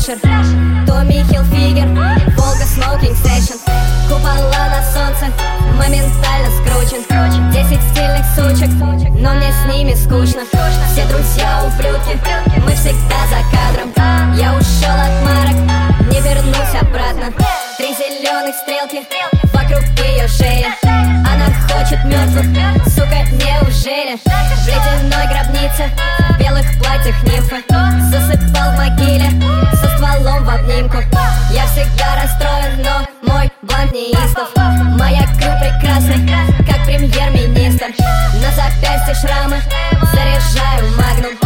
Трэшер, Томми Хилфигер, Волга Смокинг Сейшн. Купола на солнце, моментально скручен. 10 стильных сучек, но мне с ними скучно. Все друзья ублюдки, мы всегда за кадром. Я ушел от марок, не вернусь обратно. 3 зеленых стрелки вокруг ее шеи. Она хочет мертвых, сука, неужели? В ледяной гробнице, в белых платьях нимфы. Засыпал в могиле, со стволом в обнимку. Я всегда расстроен, но мой бланк неистов. Моя крю прекрасна, как премьер-министр. На запястье шрамы, заряжаю магнум.